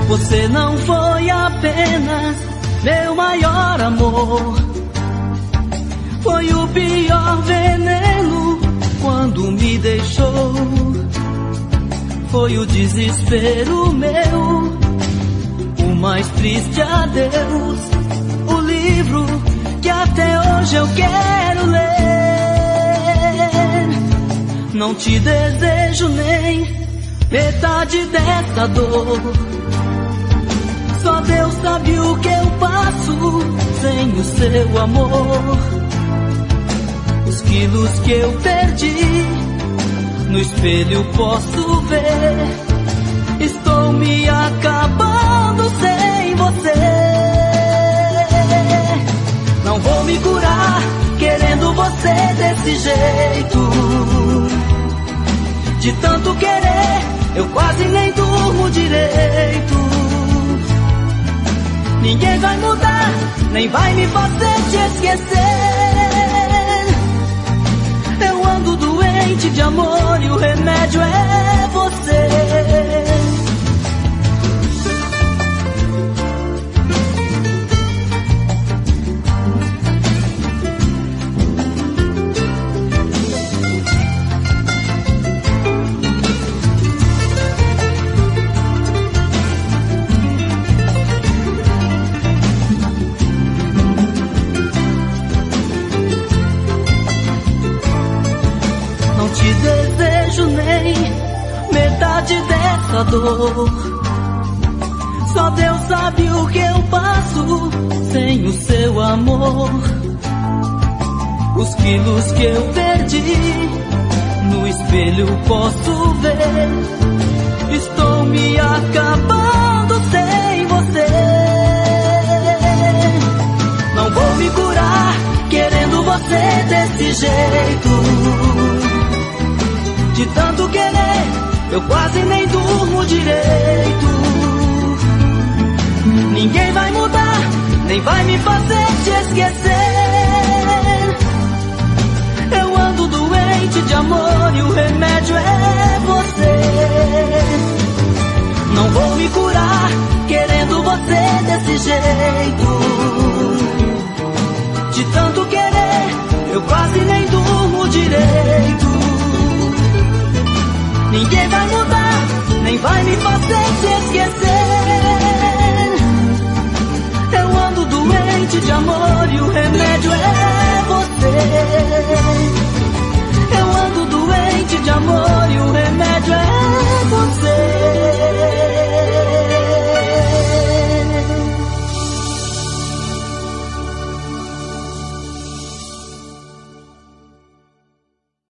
Você não foi apenas meu maior amor, foi o pior veneno quando me deixou. Foi o desespero meu, o mais triste adeus, o livro que até hoje eu quero ler. Não te desejo nem metade dessa dor. Só Deus sabe o que eu passo sem o seu amor. Os quilos que eu perdi, no espelho posso ver. Estou me acabando sem você. Não vou me curar querendo você desse jeito. De tanto querer, eu quase nem durmo direito. Ninguém vai mudar, nem vai me fazer te esquecer. Eu ando doente de amor e o remédio é você. Não te desejo nem metade dessa dor. Só Deus sabe o que eu passo sem o seu amor. Os quilos que eu perdi, no espelho posso ver. Estou me acabando sem você. Não vou me curar querendo você desse jeito. De tanto querer, eu quase nem durmo direito. Ninguém vai mudar, nem vai me fazer te esquecer. Eu ando doente de amor e o remédio é você. Não vou me curar querendo você desse jeito. De tanto querer, eu quase nem durmo direito. Ninguém vai mudar,